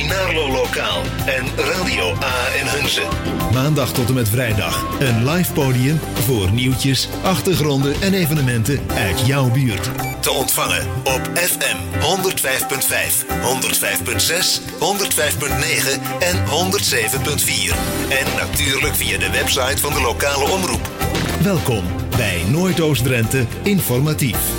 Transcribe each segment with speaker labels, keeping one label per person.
Speaker 1: Tinarlo Lokaal en Radio A en Hunze.
Speaker 2: Maandag tot en met vrijdag een live podium voor nieuwtjes, achtergronden en evenementen uit jouw buurt.
Speaker 1: Te ontvangen op FM 105.5, 105.6, 105.9 en 107.4. En natuurlijk via de website van de lokale omroep.
Speaker 2: Welkom bij Noordoost-Drenthe Informatief.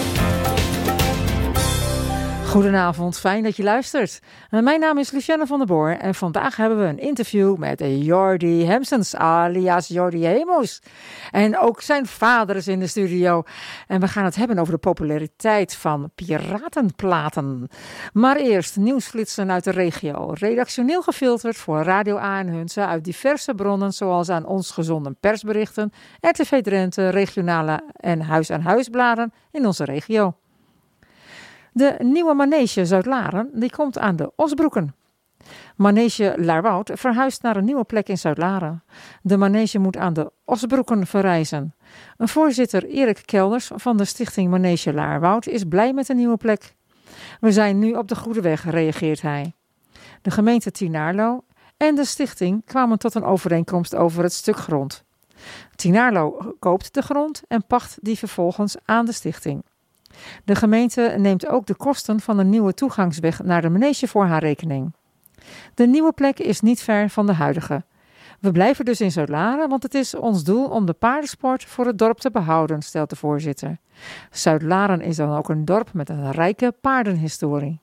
Speaker 3: Goedenavond, fijn dat je luistert. Mijn naam is Lucienne van der Boer en vandaag hebben we een interview met Jordi Hemsens, alias Jordi Hemos. En ook zijn vader is in de studio. En we gaan het hebben over de populariteit van piratenplaten. Maar eerst nieuwsflitsen uit de regio. Redactioneel gefilterd voor Radio A en Hunze uit diverse bronnen zoals aan ons gezonden persberichten, RTV Drenthe, regionale en huis-aan-huisbladen in onze regio. De nieuwe manege Zuid-Laren die komt aan de Osbroeken. Manege Laarwoud verhuist naar een nieuwe plek in Zuid-Laren. De manege moet aan de Osbroeken verrijzen. Een voorzitter Erik Kelders van de stichting Manege Laarwoud is blij met de nieuwe plek. We zijn nu op de goede weg, reageert hij. De gemeente Tinarlo en de stichting kwamen tot een overeenkomst over het stuk grond. Tinarlo koopt de grond en pacht die vervolgens aan de stichting. De gemeente neemt ook de kosten van een nieuwe toegangsweg naar de manege voor haar rekening. De nieuwe plek is niet ver van de huidige. We blijven dus in Zuid-Laren, want het is ons doel om de paardensport voor het dorp te behouden, stelt de voorzitter. Zuid-Laren is dan ook een dorp met een rijke paardenhistorie.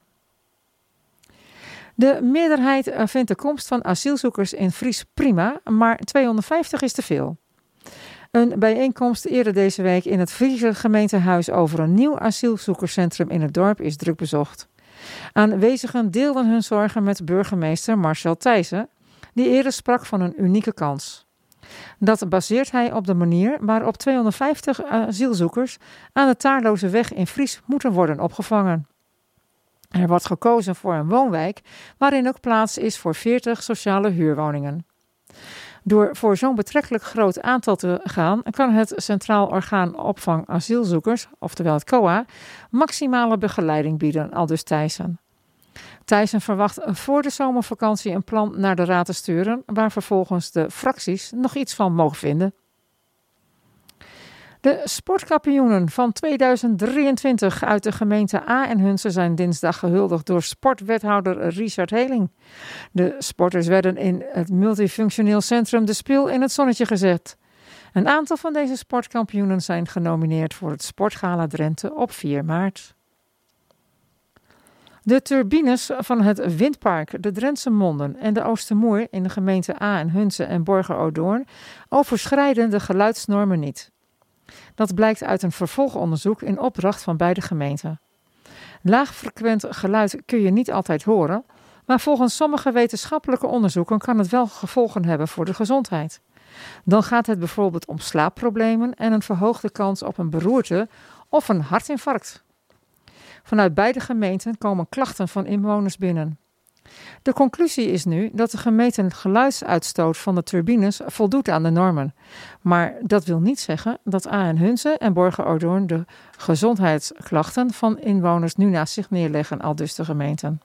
Speaker 3: De meerderheid vindt de komst van asielzoekers in Fries prima, maar 250 is te veel. Een bijeenkomst eerder deze week in het Friese gemeentehuis over een nieuw asielzoekerscentrum in het dorp is druk bezocht. Aanwezigen deelden hun zorgen met burgemeester Marcel Thijssen, die eerder sprak van een unieke kans. Dat baseert hij op de manier waarop 250 asielzoekers aan de Taarloze weg in Fries moeten worden opgevangen. Er wordt gekozen voor een woonwijk waarin ook plaats is voor 40 sociale huurwoningen. Door voor zo'n betrekkelijk groot aantal te gaan, kan het Centraal Orgaan Opvang Asielzoekers, oftewel het COA, maximale begeleiding bieden, aldus Thijssen. Thijssen verwacht voor de zomervakantie een plan naar de raad te sturen, waar vervolgens de fracties nog iets van mogen vinden. De sportkampioenen van 2023 uit de gemeente A en Hunze zijn dinsdag gehuldigd door sportwethouder Richard Heling. De sporters werden in het multifunctioneel centrum De Spil in het zonnetje gezet. Een aantal van deze sportkampioenen zijn genomineerd voor het Sportgala Drenthe op 4 maart. De turbines van het windpark de Drentse Monden en de Oostermoer in de gemeente A en Hunze en Borger-Odoorn overschrijden de geluidsnormen niet. Dat blijkt uit een vervolgonderzoek in opdracht van beide gemeenten. Laagfrequent geluid kun je niet altijd horen, maar volgens sommige wetenschappelijke onderzoeken kan het wel gevolgen hebben voor de gezondheid. Dan gaat het bijvoorbeeld om slaapproblemen en een verhoogde kans op een beroerte of een hartinfarct. Vanuit beide gemeenten komen klachten van inwoners binnen. De conclusie is nu dat de gemeten geluidsuitstoot van de turbines voldoet aan de normen. Maar dat wil niet zeggen dat A en Hunze en Borger-Odoorn de gezondheidsklachten van inwoners nu naast zich neerleggen, aldus de gemeenten.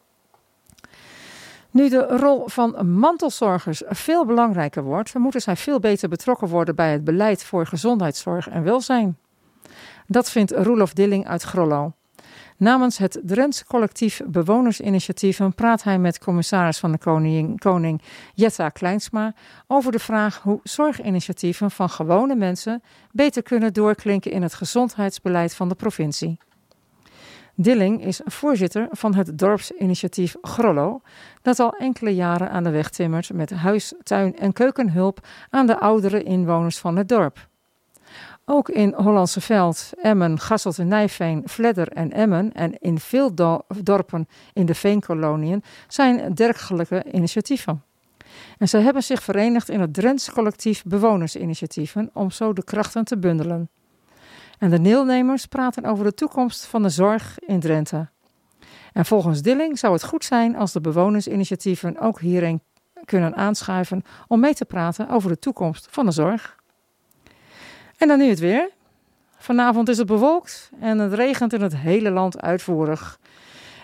Speaker 3: Nu de rol van mantelzorgers veel belangrijker wordt, moeten zij veel beter betrokken worden bij het beleid voor gezondheidszorg en welzijn. Dat vindt Roelof Dilling uit Grollo. Namens het Drentse collectief Bewonersinitiatieven praat hij met commissaris van de Koning Jetta Kleinsma over de vraag hoe zorginitiatieven van gewone mensen beter kunnen doorklinken in het gezondheidsbeleid van de provincie. Dilling is voorzitter van het dorpsinitiatief Grollo, dat al enkele jaren aan de weg timmert met huis-, tuin- en keukenhulp aan de oudere inwoners van het dorp. Ook in Hollandse Veld, Emmen, Gasselte-Nijveen, Vledder en Emmen en in veel dorpen in de veenkoloniën zijn dergelijke initiatieven. En zij hebben zich verenigd in het Drents collectief Bewonersinitiatieven om zo de krachten te bundelen. En de deelnemers praten over de toekomst van de zorg in Drenthe. En volgens Dilling zou het goed zijn als de bewonersinitiatieven ook hierin kunnen aanschuiven om mee te praten over de toekomst van de zorg. En dan nu het weer. Vanavond is het bewolkt en het regent in het hele land uitvoerig.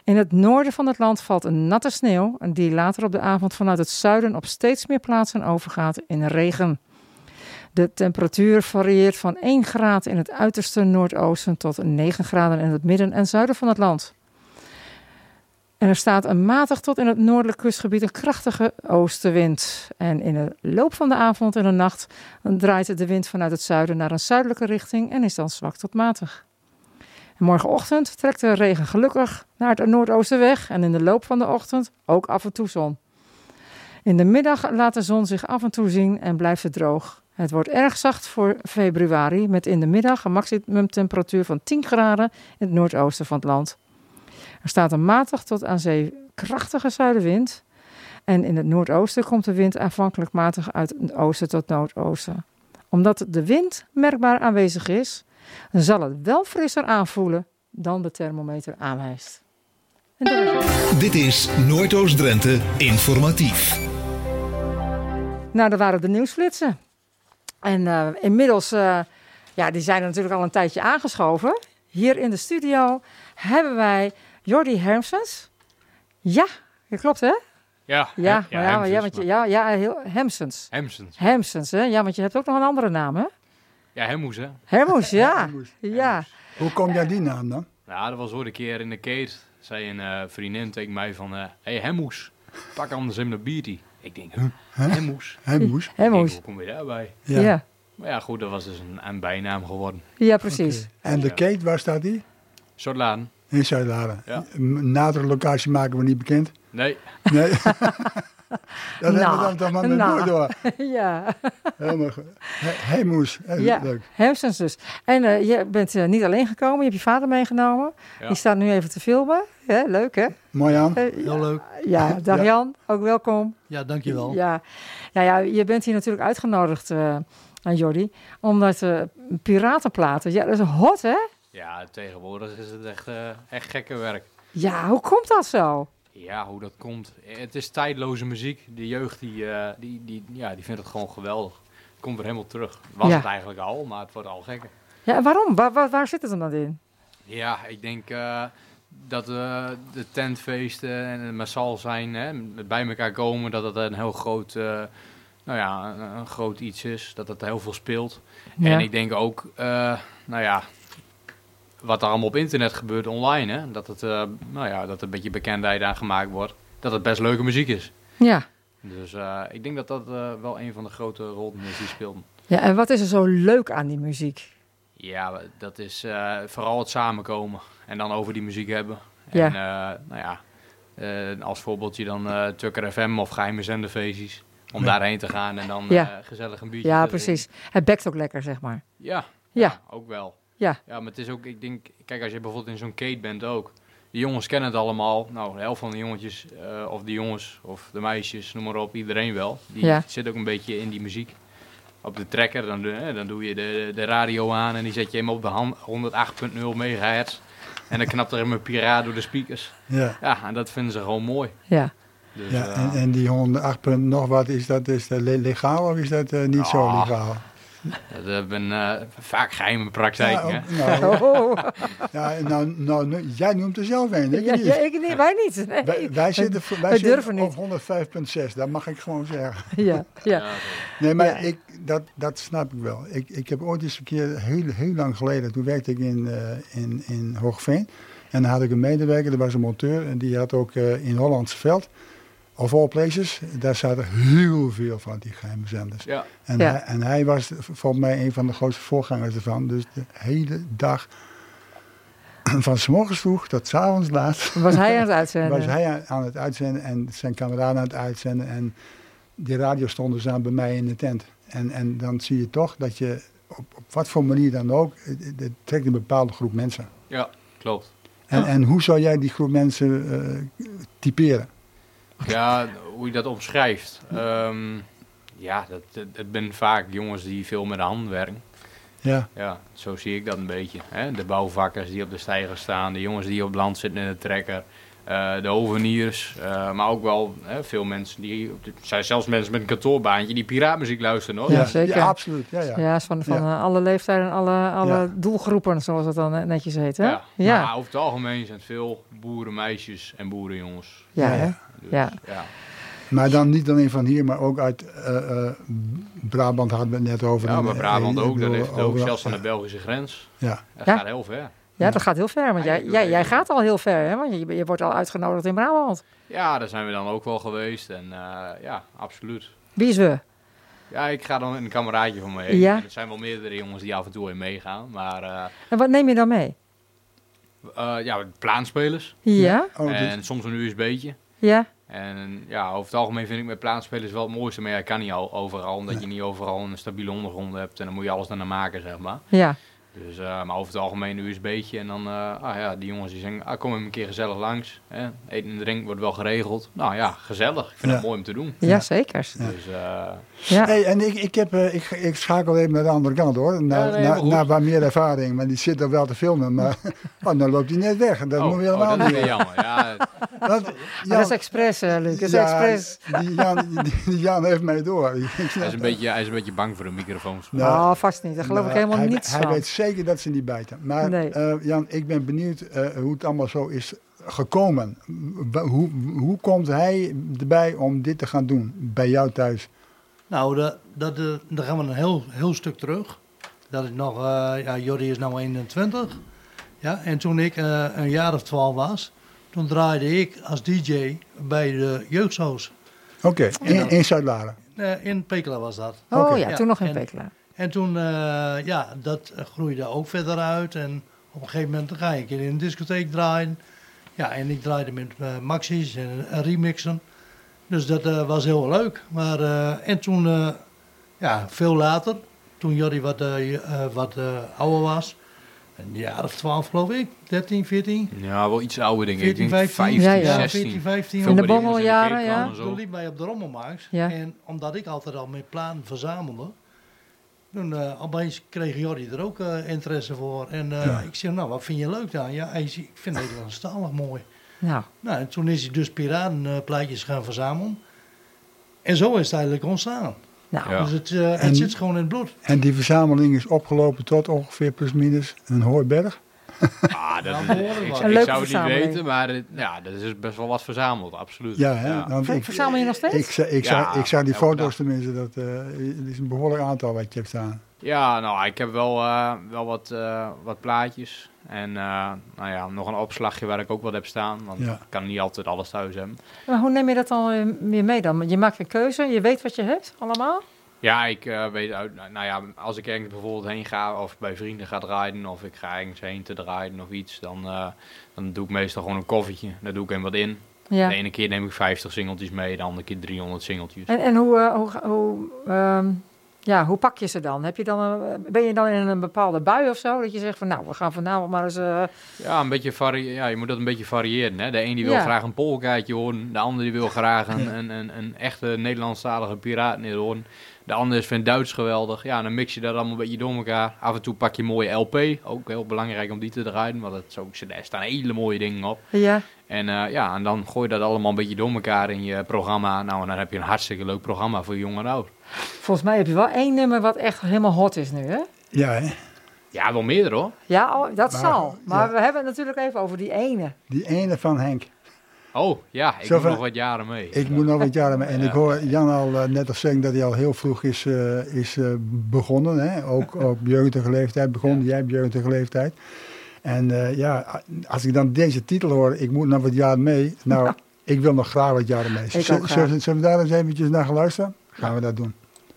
Speaker 3: In het noorden van het land valt een natte sneeuw die later op de avond vanuit het zuiden op steeds meer plaatsen overgaat in regen. De temperatuur varieert van 1 graad in het uiterste noordoosten tot 9 graden in het midden en zuiden van het land. En er staat een matig tot in het noordelijk kustgebied een krachtige oostenwind. En in de loop van de avond en de nacht draait de wind vanuit het zuiden naar een zuidelijke richting en is dan zwak tot matig. En morgenochtend trekt de regen gelukkig naar het noordoosten weg en in de loop van de ochtend ook af en toe zon. In de middag laat de zon zich af en toe zien en blijft het droog. Het wordt erg zacht voor februari met in de middag een maximumtemperatuur van 10 graden in het noordoosten van het land. Er staat een matig tot aan zee krachtige zuidenwind. En in het noordoosten komt de wind aanvankelijk matig uit het oosten tot noordoosten. Omdat de wind merkbaar aanwezig is, zal het wel frisser aanvoelen dan de thermometer aanwijst.
Speaker 2: Dit is Noordoost-Drenthe Informatief.
Speaker 3: Nou, dat waren de nieuwsflitsen. En inmiddels, die zijn er natuurlijk al een tijdje aangeschoven. Hier in de studio hebben wij Jordi Hermsens. Ja, dat klopt hè?
Speaker 4: Ja,
Speaker 3: Hermsens.
Speaker 4: Hermsens.
Speaker 3: Hermsens, hè? Ja, want je hebt ook nog een andere naam, hè?
Speaker 4: Ja, Hermoes, hè?
Speaker 3: Hermoes, ja.
Speaker 5: Hermoes.
Speaker 3: Ja.
Speaker 5: Hoe kom jij die naam dan?
Speaker 4: Nou, dat was ooit een keer in de Kate. Zei een vriendin tegen mij van... hey, Hermoes, pak anders even een biertje. Ik denk, Hermoes?
Speaker 5: Hermoes.
Speaker 3: Hermoes.
Speaker 4: Hoe kom je daarbij?
Speaker 3: Ja.
Speaker 4: Maar ja, goed, dat was dus een bijnaam geworden.
Speaker 3: Ja, precies.
Speaker 5: Okay. En de Kate, waar staat die?
Speaker 4: Zuidlaren.
Speaker 5: In Zuid-Laren.
Speaker 4: Ja.
Speaker 5: Nadere locatie maken we niet bekend.
Speaker 4: Nee.
Speaker 5: Nee. Dat hebben we dan toch maar met door.
Speaker 3: Ja.
Speaker 5: Helemaal goed. Hermoes.
Speaker 3: Ja,
Speaker 5: leuk.
Speaker 3: Hermsens dus. En je bent niet alleen gekomen, je hebt je vader meegenomen.
Speaker 4: Ja.
Speaker 3: Die staat nu even te filmen. Ja, leuk hè?
Speaker 5: Mooi aan.
Speaker 6: Heel leuk.
Speaker 3: Ja, dag Jan, ook welkom.
Speaker 6: Ja, dankjewel.
Speaker 3: Ja. Nou ja, je bent hier natuurlijk uitgenodigd aan Jordi, omdat piratenplaten, ja, dat is hot hè?
Speaker 4: Ja, tegenwoordig is het echt gekke werk.
Speaker 3: Ja, hoe komt dat zo?
Speaker 4: Ja, hoe dat komt. Het is tijdloze muziek. De jeugd die vindt het gewoon geweldig. Het komt weer helemaal terug. Was het eigenlijk al, maar het wordt al gekker.
Speaker 3: Ja, waarom? Waar zit het dan dan in?
Speaker 4: Ja, ik denk dat de tentfeesten en het massaal zijn, hè, bij elkaar komen, dat het een heel groot, een groot iets is. Dat het heel veel speelt. Ja. En ik denk ook, wat er allemaal op internet gebeurt online, hè, dat het, dat er een beetje bekendheid aan gemaakt wordt. Dat het best leuke muziek is.
Speaker 3: Ja.
Speaker 4: Dus ik denk dat dat wel een van de grote rollen is die speelt.
Speaker 3: Ja, en wat is er zo leuk aan die muziek?
Speaker 4: Ja, dat is vooral het samenkomen en dan over die muziek hebben.
Speaker 3: Ja.
Speaker 4: En als voorbeeldje dan Tukker FM of geheime zenderfeestjes. Om daarheen te gaan en dan gezellig een biertje te
Speaker 3: precies.
Speaker 4: drinken.
Speaker 3: Het bekt ook lekker, zeg maar.
Speaker 4: Ja, ook wel.
Speaker 3: Ja.
Speaker 4: Ja, maar het is ook, ik denk, kijk, als je bijvoorbeeld in zo'n Kate bent ook. De jongens kennen het allemaal. Nou, de helft van de jongetjes, of de jongens, of de meisjes, noem maar op, iedereen wel. Die zit ook een beetje in die muziek. Op de trekker, dan doe je de radio aan en die zet je hem op de 108.0 megahertz. En dan knapt er een piraat door de speakers.
Speaker 5: Ja.
Speaker 4: Ja, en dat vinden ze gewoon mooi.
Speaker 3: Ja.
Speaker 4: Dus,
Speaker 5: ja, en die 108 punt nog wat, is dat legaal of is dat niet zo legaal?
Speaker 4: Dat ben vaak geheime praktijk.
Speaker 5: Jij noemt er zelf een.
Speaker 3: Wij niet. Nee.
Speaker 5: Wij zitten op 105.6, dat mag ik gewoon zeggen.
Speaker 3: Ja.
Speaker 5: Nee, maar dat snap ik wel. Ik heb ooit eens een keer, heel lang geleden, toen werkte ik in Hoogveen. En dan had ik een medewerker, dat was een monteur, en die had ook in Hollandse Veld. Of all places, daar zaten heel veel van die geheime zenders. Ja. En hij was volgens mij een van de grootste voorgangers ervan. Dus de hele dag, van 's morgens vroeg tot 's avonds laat,
Speaker 3: was hij aan het uitzenden.
Speaker 5: Was hij aan het uitzenden en zijn kameraden aan het uitzenden. En die radio stonden dus aan bij mij in de tent. En dan zie je toch dat je, op wat voor manier dan ook, het trekt een bepaalde groep mensen.
Speaker 4: Ja, klopt.
Speaker 5: En hoe zou jij die groep mensen typeren?
Speaker 4: Ja, hoe je dat omschrijft. Het ben vaak jongens die veel met de handen werken. Ja, zo zie ik dat een beetje. Hè? De bouwvakkers die op de steiger staan, de jongens die op land zitten in de trekker. De hoveniers, maar ook wel veel mensen zijn zelfs mensen met een kantoorbaantje die piraatmuziek luisteren, hoor.
Speaker 3: Ja, zeker.
Speaker 5: Ja, absoluut. Ja,
Speaker 3: van alle leeftijden en alle doelgroepen, zoals het dan netjes heet, hè?
Speaker 4: Ja. Maar over het algemeen zijn het veel boerenmeisjes en boerenjongens.
Speaker 3: Ja, hè?
Speaker 4: Dus,
Speaker 3: ja.
Speaker 5: Maar dan niet alleen van hier, maar ook uit Brabant hadden we het net over.
Speaker 4: Ja, maar Brabant ook. Dat ligt ook zelfs aan de Belgische grens.
Speaker 5: Ja.
Speaker 4: Dat gaat heel ver.
Speaker 3: Ja, dat gaat heel ver. Want jij gaat al heel ver, hè? Want je wordt al uitgenodigd in Brabant.
Speaker 4: Ja, daar zijn we dan ook wel geweest. En ja, absoluut.
Speaker 3: Wie is we?
Speaker 4: Ja, ik ga dan een kameraadje van me heen.
Speaker 3: Ja.
Speaker 4: En er zijn wel meerdere jongens die af en toe in meegaan. Maar,
Speaker 3: en wat neem je dan mee?
Speaker 4: Plaanspelers.
Speaker 3: Ja.
Speaker 4: En soms een USB'tje.
Speaker 3: Ja.
Speaker 4: En ja, over het algemeen vind ik met plaanspelers wel het mooiste. Maar ja, kan niet overal, omdat je niet overal een stabiele ondergrond hebt. En dan moet je alles daarna maken, zeg maar.
Speaker 3: Ja.
Speaker 4: Dus, maar over het algemeen een USB'tje. En dan, die jongens die zeggen, kom even een keer gezellig langs. Eten en drinken wordt wel geregeld. Nou ja, gezellig. Ik vind het mooi om te doen.
Speaker 3: Ja, zeker.
Speaker 4: Dus,
Speaker 5: Hey, en ik schakel even naar de andere kant, hoor. Naar wat meer ervaring. Maar die zit er wel te filmen. Maar dan loopt hij net weg. Dat moet je helemaal
Speaker 4: dat
Speaker 5: niet.
Speaker 4: is weer jammer. Ja.
Speaker 3: Dat is expres, Luc. Dat is expres.
Speaker 5: Die Jan heeft mij door.
Speaker 4: Hij is een beetje bang voor de microfoons.
Speaker 3: Vast niet. Daar geloof ik helemaal niets van.
Speaker 5: Hij weet zeker dat ze niet bijten. Maar Jan, ik ben benieuwd hoe het allemaal zo is gekomen. Hoe komt hij erbij om dit te gaan doen bij jou thuis?
Speaker 6: Nou, daar gaan we een heel stuk terug. Dat is nog, Jordi is nu 21. Ja, en toen ik een jaar of 12 was, toen draaide ik als DJ bij de jeugdshows.
Speaker 5: Oké, in Zuid-Laren?
Speaker 6: In Pekela was dat.
Speaker 3: Toen nog in Pekela.
Speaker 6: En toen, dat groeide ook verder uit. En op een gegeven moment ga ik in een discotheek draaien. Ja, en ik draaide met maxi's en remixen. Dus dat was heel leuk. Maar, en toen, veel later, toen Jordi wat ouder was, een jaar of 12 geloof ik, 13, 14.
Speaker 4: Ja, wel iets ouder denk ik.
Speaker 6: 14, 15.
Speaker 4: 15, 16.
Speaker 6: 14, 15.
Speaker 3: In de bommeljaren, ja.
Speaker 6: Toen liep mij op de rommelmarkt.
Speaker 3: Ja.
Speaker 6: En omdat ik altijd al mijn plan verzamelde, toen opeens kreeg Jordi er ook interesse voor. En ik zei, nou, wat vind je leuk dan? Ja, ik vind Nederlandstalig mooi.
Speaker 3: Nou,
Speaker 6: en toen is hij dus piratenplaatjes gaan verzamelen. En zo is het eigenlijk ontstaan.
Speaker 3: Nou.
Speaker 6: Dus het zit gewoon in het bloed.
Speaker 5: En die verzameling is opgelopen tot ongeveer plus minus een hooiberg?
Speaker 4: Ik zou het niet weten, maar dat is best wel wat verzameld, absoluut.
Speaker 5: Ja, hè?
Speaker 3: Verzamel je nog steeds?
Speaker 5: Ik zag die foto's tenminste, dat is een behoorlijk aantal wat je hebt staan.
Speaker 4: Ja, nou, ik heb wel wat plaatjes. En nog een opslagje waar ik ook wat heb staan. Want ik kan niet altijd alles thuis hebben.
Speaker 3: Maar hoe neem je dat dan weer mee dan? Je maakt een keuze, je weet wat je hebt allemaal?
Speaker 4: Ja, ik weet uit. Als ik ergens bijvoorbeeld heen ga of bij vrienden ga draaien of ik ga ergens heen te draaien of iets, dan doe ik meestal gewoon een koffertje. Daar doe ik hem wat in. Ja. De ene keer neem ik 50 singeltjes mee, de andere keer 300 singeltjes.
Speaker 3: En hoe pak je ze dan? Ben je dan in een bepaalde bui of zo? Dat je zegt van nou, we gaan vanavond maar eens...
Speaker 4: Ja, een beetje je moet dat een beetje variëren. Hè? De een die wil graag een polkaatje horen. De ander die wil graag een echte Nederlandstalige piraat horen. De ander vindt Duits geweldig. Ja, dan mix je dat allemaal een beetje door elkaar. Af en toe pak je een mooie LP. Ook heel belangrijk om die te draaien. Want er staan hele mooie dingen op.
Speaker 3: Ja.
Speaker 4: En dan gooi je dat allemaal een beetje door elkaar in je programma. Nou, en dan heb je een hartstikke leuk programma voor jong en oud.
Speaker 3: Volgens mij heb je wel één nummer wat echt helemaal hot is nu, hè?
Speaker 5: Ja, hè?
Speaker 4: Ja, wel meerdere, hoor.
Speaker 3: Ja, dat zal. Maar we hebben het natuurlijk even over die ene.
Speaker 5: Die ene van Henk.
Speaker 4: Oh, ja, ik moet nog wat jaren mee.
Speaker 5: Ik moet nog wat jaren mee. En ik hoor Jan al net al zeggen dat hij al heel vroeg is begonnen. Hè? Ook op jeugdige leeftijd begonnen. Jij hebt jeugdige leeftijd. En als ik dan deze titel hoor, ik moet nog wat jaren mee. Nou, ik wil nog graag wat jaren mee. Zullen we daar eens eventjes naar gaan luisteren? Gaan we dat doen.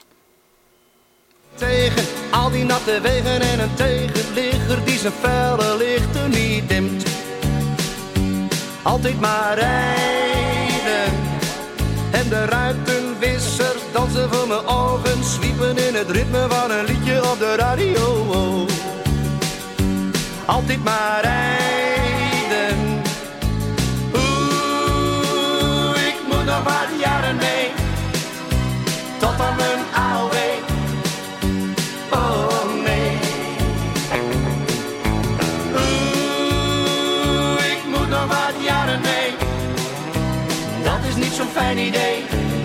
Speaker 7: Tegen al die natte wegen en een tegenligger die zijn felle lichten niet dimt. Altijd maar rijden en de ruitenwissers dansen voor mijn ogen, zwiepen in het ritme van een liedje op de radio. Altijd maar rijden. Ik moet nog wat jaren mee, tot aan mijn AOW. Oh nee. Ik moet nog wat jaren mee, zo'n fijn idee.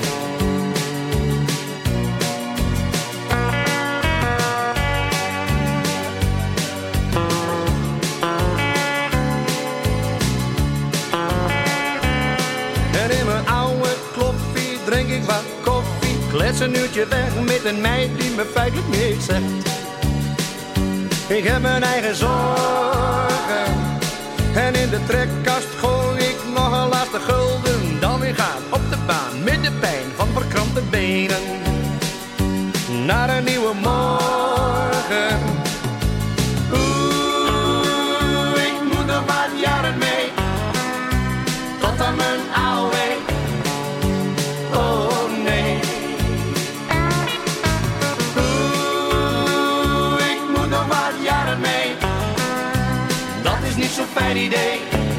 Speaker 7: En in mijn oude kloffie drink ik wat koffie. Klets een uurtje weg met een meid die me feitelijk niks zegt. Ik heb mijn eigen zorgen. En in de trekkast gooi ik nog een laatste gulden. Dan weer gaan op de baan met de pijn van verkrampte benen. Naar een nieuwe morgen. Oeh, ik moet nog wat jaren mee. Tot aan mijn oude. Oh nee. Oeh, ik moet nog wat jaren mee. Dat is niet zo'n fijn idee.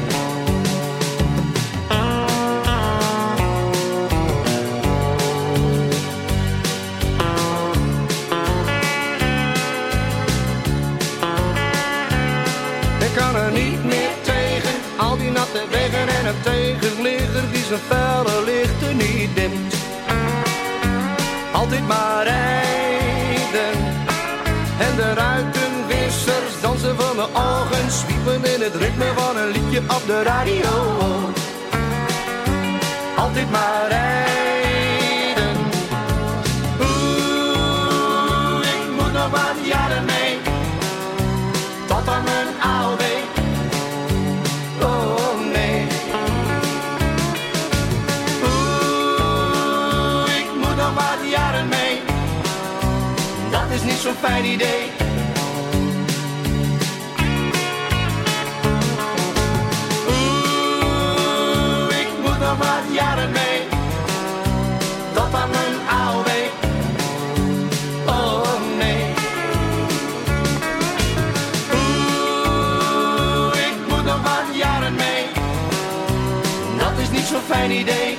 Speaker 7: Ik kan er niet meer tegen, al die natte wegen en een tegenligger die zijn felle lichten niet dimt. Altijd maar rijden en de ruitenwissers dansen voor mijn ogen, zwiepen in het ritme van een liedje op de radio. Altijd maar rijden. Oeh, ik moet nog wat jaren mee. Tot aan mijn oude. Oh nee. Oeh, ik moet nog wat jaren mee. Dat is niet zo'n fijn idee. Oeh, ik moet nog wat jaren mee. Tot aan mijn oude. Oh nee. Jaren mee, dat is niet zo'n fijn idee.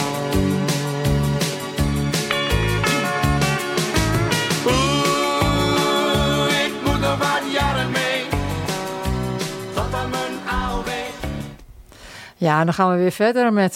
Speaker 7: Oeh, ik moet nog wat jaren mee, tot aan mijn oude.
Speaker 3: Ja, en dan gaan we weer verder met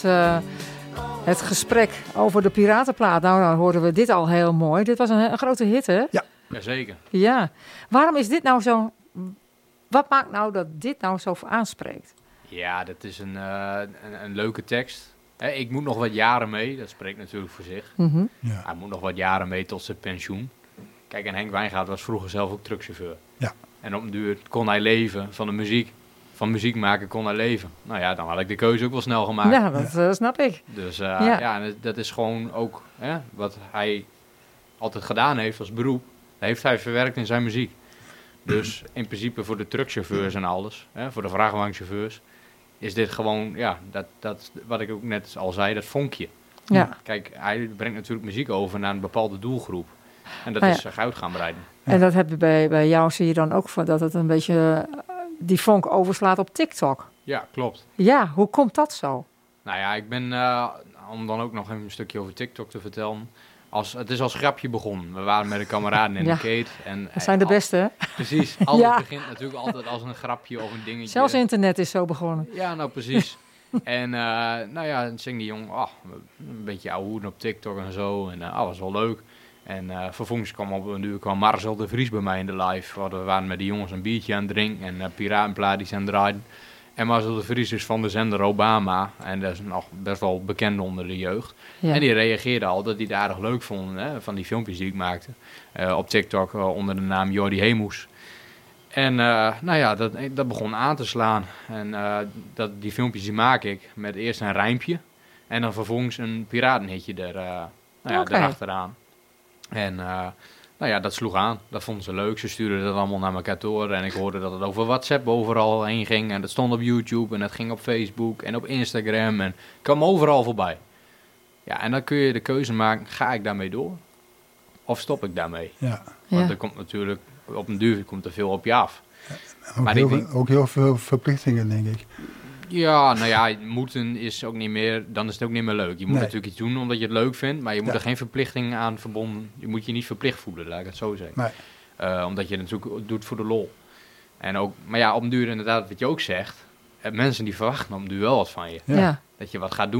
Speaker 3: het gesprek over de Piratenplaat. Nou, dan hoorden we dit al heel mooi. Dit was een grote hit, hè?
Speaker 5: Ja.
Speaker 4: Jazeker.
Speaker 3: Ja. Waarom is dit nou zo... Wat maakt nou dat dit nou zo aanspreekt?
Speaker 4: Ja, dat is een leuke tekst. Ik moet nog wat jaren mee, dat spreekt natuurlijk voor zich.
Speaker 3: Mm-hmm.
Speaker 5: Ja.
Speaker 4: Hij moet nog wat jaren mee tot zijn pensioen. Kijk, en Henk Wijngaard was vroeger zelf ook truckchauffeur.
Speaker 5: Ja.
Speaker 4: En op een duur kon hij leven van de muziek. Van muziek maken kon hij leven. Nou ja, dan had ik de keuze ook wel snel gemaakt.
Speaker 3: Ja, dat snap ik.
Speaker 4: Dus
Speaker 3: Ja.
Speaker 4: en dat is gewoon ook wat hij altijd gedaan heeft als beroep. Dat heeft hij verwerkt in zijn muziek. Dus in principe voor de truckchauffeurs en alles, voor de vrachtwagenchauffeurs, is dit gewoon, dat wat ik ook net al zei, dat vonkje.
Speaker 3: Ja.
Speaker 4: Kijk, hij brengt natuurlijk muziek over naar een bepaalde doelgroep. En dat is goud gaan bereiden.
Speaker 3: En dat heb je bij jou, zie je dan ook dat het een beetje die vonk overslaat op TikTok.
Speaker 4: Ja, klopt.
Speaker 3: Ja, hoe komt dat zo?
Speaker 4: Nou ja, ik ben, om dan ook nog even een stukje over TikTok te vertellen. Het is als grapje begonnen. We waren met een kameraden in de Kate. Dat
Speaker 3: zijn de beste, hè?
Speaker 4: Precies. Alles begint natuurlijk altijd als een grapje of een dingetje.
Speaker 3: Zelfs internet is zo begonnen.
Speaker 4: Ja, nou precies. En dan zing die jongen een beetje ouwe hoeden op TikTok en zo. En was wel leuk. En vervolgens kwam Marcel de Vries bij mij in de live. We waren met die jongens een biertje aan het drinken. En Piratenplaat die zijn draaien. En Marcel de Vries is van de zender Obama. En dat is nog best wel bekend onder de jeugd. Ja. En die reageerde al dat hij het aardig leuk vond. Van die filmpjes die ik maakte. Op TikTok onder de naam Jordi Hemus. En dat begon aan te slaan. En die filmpjes die maak ik met eerst een rijmpje. En dan vervolgens een piratenhitje erachteraan. En dat sloeg aan. Dat vonden ze leuk. Ze stuurden dat allemaal naar elkaar door. En ik hoorde dat het over WhatsApp overal heen ging. En dat stond op YouTube. En dat ging op Facebook. En op Instagram. En kwam overal voorbij. Ja, en dan kun je de keuze maken. Ga ik daarmee door? Of stop ik daarmee?
Speaker 5: Ja.
Speaker 4: Want er komt natuurlijk... Op een duur komt er veel op je af.
Speaker 5: Ja, ook heel veel verplichtingen, denk ik.
Speaker 4: Ja, nou ja, moeten is ook niet meer... Dan is het ook niet meer leuk. Je moet natuurlijk iets doen omdat je het leuk vindt. Maar je moet er geen verplichtingen aan verbonden... Je moet je niet verplicht voelen, laat ik het zo zeggen. Nee. Omdat je het natuurlijk doet voor de lol. En ook, maar ja, op een duur inderdaad, wat je ook zegt... Mensen die verwachten op een duur wel wat van je.
Speaker 3: Ja.
Speaker 4: Dat je wat gaat doen.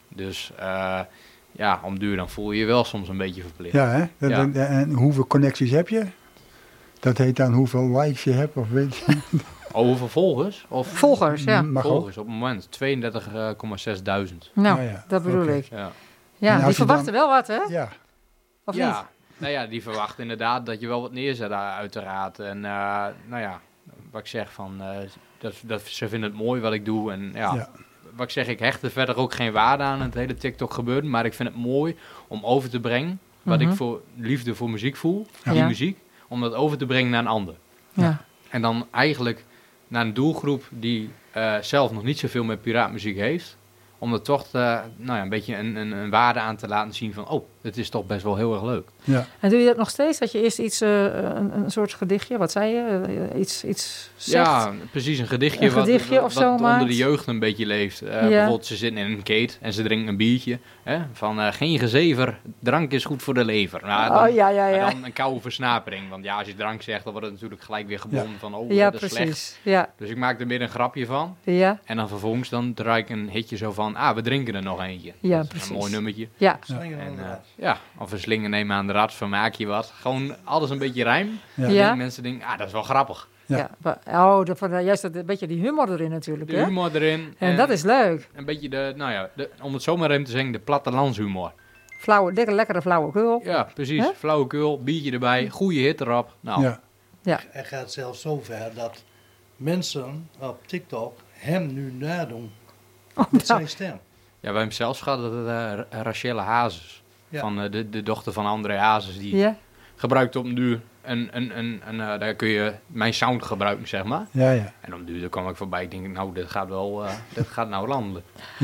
Speaker 4: Dus om duur dan voel je je wel soms een beetje verplicht.
Speaker 5: Ja, hè? En hoeveel connecties heb je? Dat heet dan hoeveel likes je hebt, of weet je?
Speaker 4: Hoeveel volgers?
Speaker 3: Volgers, ja.
Speaker 4: Volgers op het moment 32.600.
Speaker 3: Nou, dat bedoel ik. Ja, die verwachten wel wat, hè?
Speaker 5: Ja.
Speaker 3: Of niet?
Speaker 4: Nou ja, die verwachten inderdaad dat je wel wat neerzet uiteraard. En wat ik zeg van, ze vinden het mooi wat ik doe. En wat ik zeg, ik hecht er verder ook geen waarde aan het hele TikTok gebeuren. Maar ik vind het mooi om over te brengen wat ik voor liefde voor muziek voel. Die muziek, om dat over te brengen naar een ander.
Speaker 3: Ja.
Speaker 4: En dan eigenlijk naar een doelgroep die zelf nog niet zoveel met piraatmuziek heeft. Om er toch een beetje een waarde aan te laten zien van... het is toch best wel heel erg leuk.
Speaker 5: Ja.
Speaker 3: En doe je dat nog steeds? Dat je eerst iets, een soort gedichtje, wat zei je? Iets zegt?
Speaker 4: Ja, precies, een gedichtje wat onder de jeugd een beetje leeft. Bijvoorbeeld, ze zitten in een kate en ze drinken een biertje. Van geen gezever, drank is goed voor de lever. Nou, dan een koude versnapering. Want als je drank zegt, dan wordt het natuurlijk gelijk weer gebonden van... dat is slecht.
Speaker 3: Ja.
Speaker 4: Dus ik maak er weer een grapje van.
Speaker 3: Ja.
Speaker 4: En dan vervolgens draai ik een hitje zo van... we drinken er nog eentje.
Speaker 3: Ja,
Speaker 4: dat is
Speaker 3: precies.
Speaker 4: een mooi nummertje.
Speaker 3: Ja.
Speaker 4: Of een slinger nemen aan de rats, vermaak je wat. Gewoon alles een beetje rijm.
Speaker 3: Ja.
Speaker 4: Mensen denken, dat is wel grappig.
Speaker 3: Ja. Juist een beetje die humor erin natuurlijk.
Speaker 4: De humor erin.
Speaker 3: En dat is leuk.
Speaker 4: Een beetje om het zomaar even te zeggen, de plattelandshumor.
Speaker 3: Lekkere flauwekul.
Speaker 4: Ja, precies. Huh? Flauwekul, biertje erbij, goede hit erop. Nou.
Speaker 6: Ja. Het gaat zelfs zo ver dat mensen op TikTok hem nu nadoen met zijn stem.
Speaker 4: Ja, we hebben hem zelfs gehad, Rachelle Hazes. Ja. Van de dochter van André Hazes. Die gebruikt op een duur daar kun je mijn sound gebruiken, zeg maar.
Speaker 5: Ja.
Speaker 4: En op een duur kwam ik voorbij. Ik denk, dit gaat wel, dit gaat nou landen.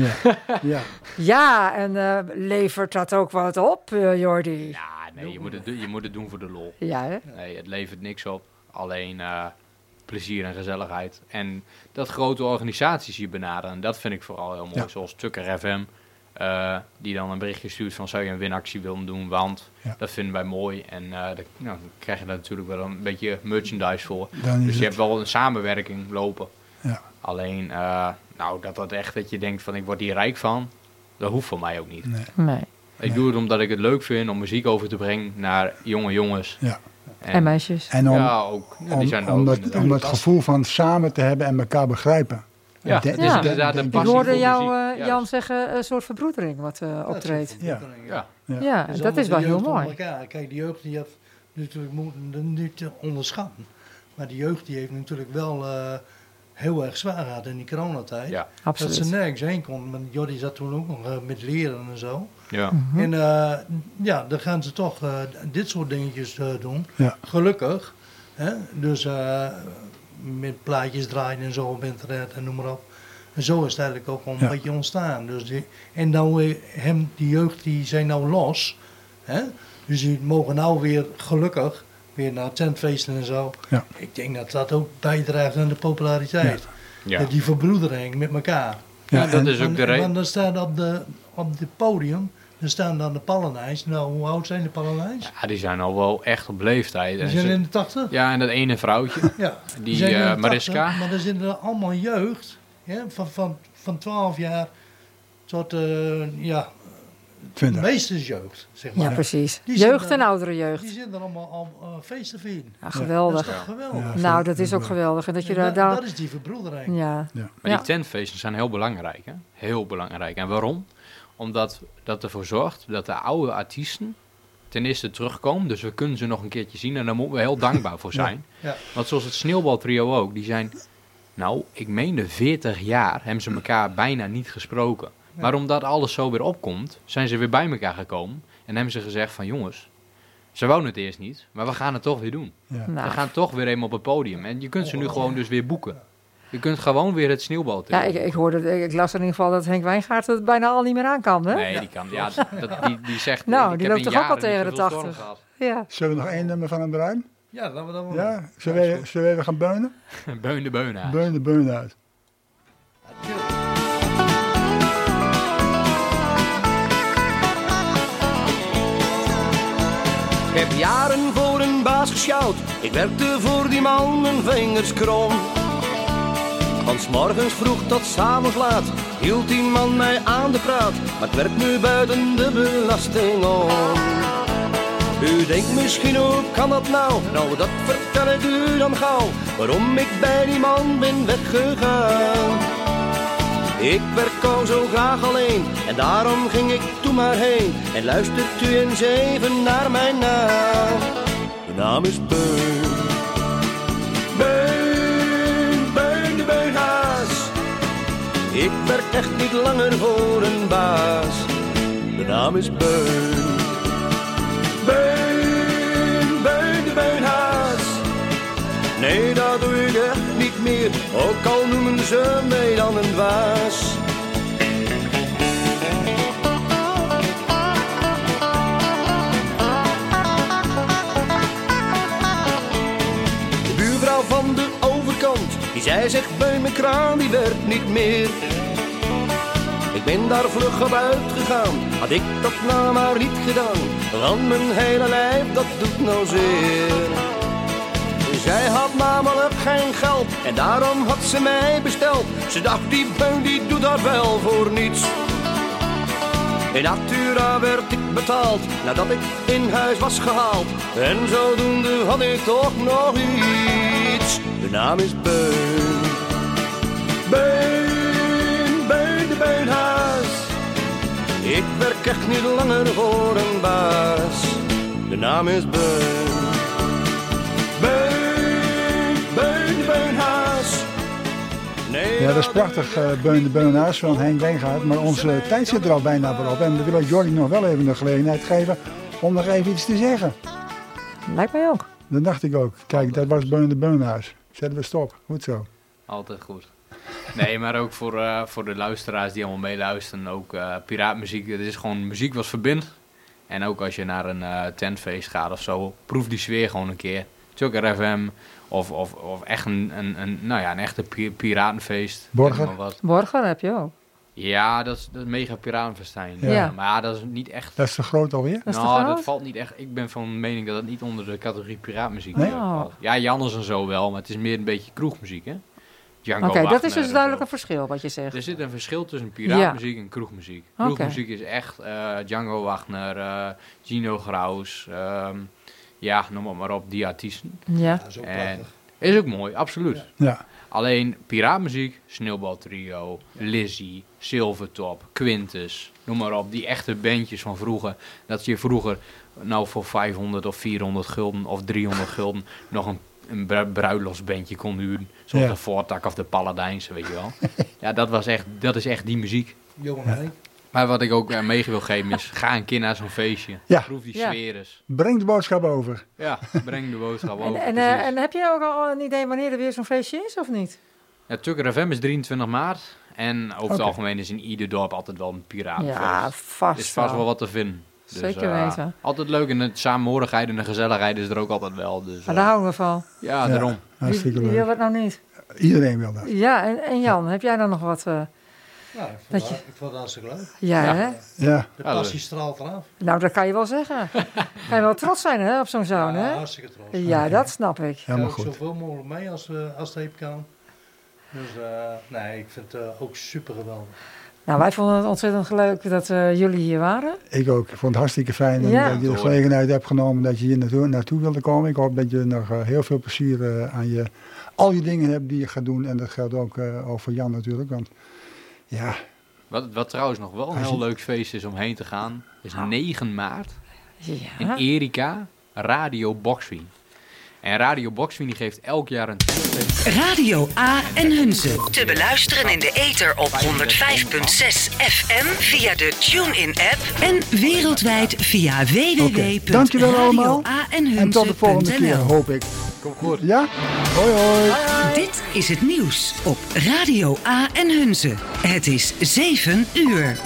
Speaker 3: Ja, en levert dat ook wat op, Jordi?
Speaker 4: Ja, nee, je moet het doen voor de lol.
Speaker 3: Ja, hè?
Speaker 4: Nee, het levert niks op. Alleen plezier en gezelligheid. En dat grote organisaties hier benaderen, dat vind ik vooral heel mooi. Ja. Zoals Tukker FM. Die dan een berichtje stuurt van zou je een winactie willen doen, want dat vinden wij mooi. En dan krijg je daar natuurlijk wel een beetje merchandise voor. Dus je hebt wel een samenwerking lopen. Ja. Alleen dat echt dat je denkt van ik word hier rijk van, dat hoeft voor mij ook niet.
Speaker 3: Nee.
Speaker 4: Ik doe het omdat ik het leuk vind om muziek over te brengen naar jonge jongens.
Speaker 3: Ja. En meisjes.
Speaker 5: En
Speaker 3: om
Speaker 5: het gevoel van samen te hebben en elkaar begrijpen.
Speaker 4: Ja, dus inderdaad een passie.
Speaker 3: Ik hoorde jou, Jan, zeggen een soort verbroedering wat optreedt. Ja, dat is wel heel mooi.
Speaker 6: Kijk, de jeugd die heeft natuurlijk niet onderschatten. Maar de jeugd die heeft natuurlijk wel heel erg zwaar gehad in die coronatijd.
Speaker 4: Ja,
Speaker 6: absoluut. Dat ze nergens heen kon. Maar Jordi zat toen ook nog met leren en zo.
Speaker 4: Ja.
Speaker 6: En dan gaan ze toch dit soort dingetjes doen. Ja. Gelukkig. Hè? Dus... met plaatjes draaien en zo op internet en noem maar op. En zo is het eigenlijk ook een beetje ontstaan. Dus die jeugd die zijn nou los. Hè? Dus die mogen nou weer gelukkig weer naar tentfeesten en zo. Ja. Ik denk dat ook bijdraagt aan de populariteit. Ja. Die verbroedering met elkaar.
Speaker 4: Ja, dat is ook de reden.
Speaker 6: Want dan staat op het podium... Er staan dan de Pallenijs. Nou, hoe oud zijn de Pallenijs?
Speaker 4: Ja, die zijn al wel echt op leeftijd.
Speaker 6: Die zijn in de 80?
Speaker 4: Ja, en dat ene vrouwtje. Die Mariska.
Speaker 6: 80, maar er zitten er allemaal jeugd. Ja, van 12 jaar tot, de meeste is jeugd, zeg maar.
Speaker 3: Ja, precies. Jeugd en oudere jeugd.
Speaker 6: Die zitten er allemaal al feesten vieren.
Speaker 3: Ja, geweldig.
Speaker 6: Dat is toch geweldig?
Speaker 3: Ja, nou, dat is ook geweldig. En dat je
Speaker 6: dat is die verbroedering.
Speaker 3: Ja.
Speaker 4: Maar die tentfeesten zijn heel belangrijk, hè? Heel belangrijk. En waarom? Omdat dat ervoor zorgt dat de oude artiesten ten eerste terugkomen. Dus we kunnen ze nog een keertje zien. En daar moeten we heel dankbaar voor zijn. Ja. Want zoals het Sneeuwbaltrio ook. Die zijn, ik meende 40 jaar hebben ze elkaar bijna niet gesproken. Ja. Maar omdat alles zo weer opkomt, zijn ze weer bij elkaar gekomen. En hebben ze gezegd van jongens, ze wouden het eerst niet. Maar we gaan het toch weer doen. Ja. We gaan toch weer even op het podium. En je kunt ze nu gewoon dus weer boeken. Je kunt gewoon weer het Sneeuwbaltrio.
Speaker 3: Ja, ik las in ieder geval dat Henk Wijngaard het bijna al niet meer aan kan, hè?
Speaker 4: Nee, die kan. Ja, die zegt...
Speaker 3: Nou, die loopt toch ook al tegen de 80.
Speaker 5: Ja. Zullen we nog één nummer van hem draaien?
Speaker 6: Ja, laten we dat wel.
Speaker 5: Ja, zullen we even gaan beunen?
Speaker 4: Beun de beun uit.
Speaker 5: Beun de beun uit.
Speaker 7: Ik heb jaren voor een baas gesjouwd. Ik werkte voor die man mijn vingers krom. Van 's morgens vroeg tot 's avonds laat hield die man mij aan de praat. Maar het werkt nu buiten de belasting om. U denkt misschien, hoe kan dat nou? Nou, dat vertel ik u dan gauw. Waarom ik bij die man ben weggegaan. Ik werk al zo graag alleen en daarom ging ik toen maar heen. En luistert u eens even naar mijn naam. De naam is Beun. Beun, Beun de Beunhaas. Ik werk echt niet langer voor een baas. De naam is Beun. Beun, Beun de Beunhaas. Nee, dat doe ik echt niet meer, ook al noemen ze mij dan een dwaas. De buurvrouw van de overkant, die zei zegt bij mijn kraan, die werkt niet meer. Ik ben daar vlug op uitgegaan, had ik dat nou maar niet gedaan. Want mijn hele lijf, dat doet nou zeer. Zij had namelijk geen geld en daarom had ze mij besteld. Ze dacht die Beun die doet dat wel voor niets. In Natura werd ik betaald nadat ik in huis was gehaald. En zodoende had ik toch nog iets. De naam is Beun. Beun, Beun de Beunhaas. Ik werk echt niet langer voor een baas. De naam is Beun.
Speaker 5: Ja, dat is prachtig, Beun de Beunhaas van Henk Wijngaard. Maar onze tijd zit er al bijna voor op. En we willen Jordi nog wel even de gelegenheid geven om nog even iets te zeggen.
Speaker 3: Lijkt mij ook.
Speaker 5: Dat dacht ik ook. Kijk, dat was Beun de Beunhaas. Zetten we stop. Goed zo.
Speaker 4: Altijd goed. Nee, maar ook voor de luisteraars die allemaal meeluisteren. Ook piraatmuziek. Het is gewoon muziek wat verbindt. En ook als je naar een tentfeest gaat of zo, proef die sfeer gewoon een keer. Joker FM of echt een echte piratenfeest.
Speaker 5: Borger?
Speaker 3: Borger heb je ook.
Speaker 4: Ja, dat is mega piratenfestijn.
Speaker 3: Ja.
Speaker 4: Maar dat is niet echt...
Speaker 5: Dat is te groot alweer?
Speaker 4: Dat valt niet echt... Ik ben van mening dat het niet onder de categorie piraatmuziek valt. Ja, Jannes en zo wel, maar het is meer een beetje kroegmuziek, hè?
Speaker 3: Oké, dat is dus duidelijk een verschil wat je zegt.
Speaker 4: Er zit een verschil tussen piraatmuziek en kroegmuziek. Kroegmuziek is echt Django Wagner, Gino Graus, noem maar op, die artiesten.
Speaker 3: Ja.
Speaker 6: Dat is ook prachtig.
Speaker 4: Is ook mooi, absoluut.
Speaker 5: Ja.
Speaker 4: Alleen piraatmuziek, Sneeuwbaltrio, Lizzie, Silvertop, Quintus, noem maar op. Die echte bandjes van vroeger. Dat je vroeger nou voor 500 of 400 gulden of 300 gulden nog een bruiloftsbandje kon huren. Zoals de Voortak of de Paladijnse, weet je wel. Ja, dat is echt die muziek.
Speaker 6: Jongen,
Speaker 4: Maar wat ik ook mee wil geven is, ga een keer naar zo'n feestje.
Speaker 5: Ja.
Speaker 4: Proef die sfeer eens.
Speaker 5: Breng de boodschap over.
Speaker 4: Ja, breng de boodschap over.
Speaker 3: En heb je ook al een idee wanneer er weer zo'n feestje is, of niet?
Speaker 4: Ja, Tukker FM is 23 maart. En over het algemeen is in ieder dorp altijd wel een piratenfeest.
Speaker 3: Ja, vast.
Speaker 4: Er is vast wel wat te vinden. Dus,
Speaker 3: zeker weten.
Speaker 4: Altijd leuk en de samenhorigheid en de gezelligheid is er ook altijd wel. Dus,
Speaker 3: maar daar houden we van.
Speaker 4: Ja, daarom.
Speaker 5: Hartstikke
Speaker 3: Wie
Speaker 5: leuk.
Speaker 3: wil dat nou niet?
Speaker 5: Iedereen wil dat.
Speaker 3: Ja, en Jan, heb jij dan nog wat...
Speaker 6: Ja, ik vond het hartstikke leuk.
Speaker 3: Ja, hè?
Speaker 5: Ja.
Speaker 6: De passie straalt eraf.
Speaker 3: Nou, dat kan je wel zeggen. Kan je wel trots zijn, hè, op zo'n zoon, hè?
Speaker 6: Hartstikke trots.
Speaker 3: Ja, dat snap ik.
Speaker 5: Helemaal
Speaker 6: Ik
Speaker 5: goed.
Speaker 6: zoveel mogelijk mee als het even kan. Dus ik vind het ook super geweldig.
Speaker 3: Nou, wij vonden het ontzettend leuk dat jullie hier waren.
Speaker 5: Ik ook. Ik vond het hartstikke fijn dat je de gelegenheid hebt genomen dat je hier naartoe wilde komen. Ik hoop dat je nog heel veel plezier aan al je dingen hebt die je gaat doen. En dat geldt ook voor Jan natuurlijk. Want ja...
Speaker 4: Wat trouwens nog wel een heel leuk feest is om heen te gaan, is 9 maart in Erika, Radio Boxwien. En Radio Boxwien die geeft elk jaar een tentfeest.
Speaker 8: Radio A en Hunze. Te beluisteren in de ether op 105.6 FM via de TuneIn-app en wereldwijd via www.radioaenhunze.nl.
Speaker 5: En tot de volgende keer, hoop ik.
Speaker 4: Kom goed.
Speaker 5: Ja? Hoi, hoi.
Speaker 8: Dit is het nieuws op Radio A en Hunze. Het is 7 uur.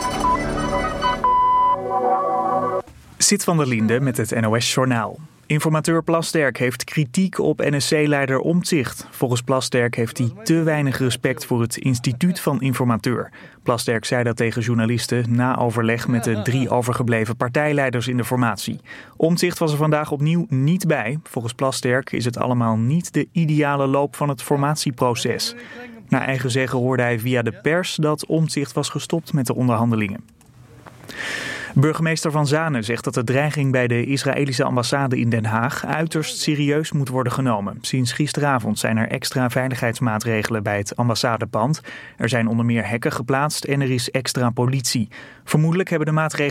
Speaker 9: Sid van der Linde met het NOS-journaal. Informateur Plasterk heeft kritiek op NSC-leider Omtzigt. Volgens Plasterk heeft hij te weinig respect voor het instituut van informateur. Plasterk zei dat tegen journalisten na overleg met de 3 overgebleven partijleiders in de formatie. Omtzigt was er vandaag opnieuw niet bij. Volgens Plasterk is het allemaal niet de ideale loop van het formatieproces. Naar eigen zeggen hoorde hij via de pers dat Omtzigt was gestopt met de onderhandelingen. Burgemeester Van Zanen zegt dat de dreiging bij de Israëlische ambassade in Den Haag uiterst serieus moet worden genomen. Sinds gisteravond zijn er extra veiligheidsmaatregelen bij het ambassadepand. Er zijn onder meer hekken geplaatst en er is extra politie. Vermoedelijk hebben de maatregelen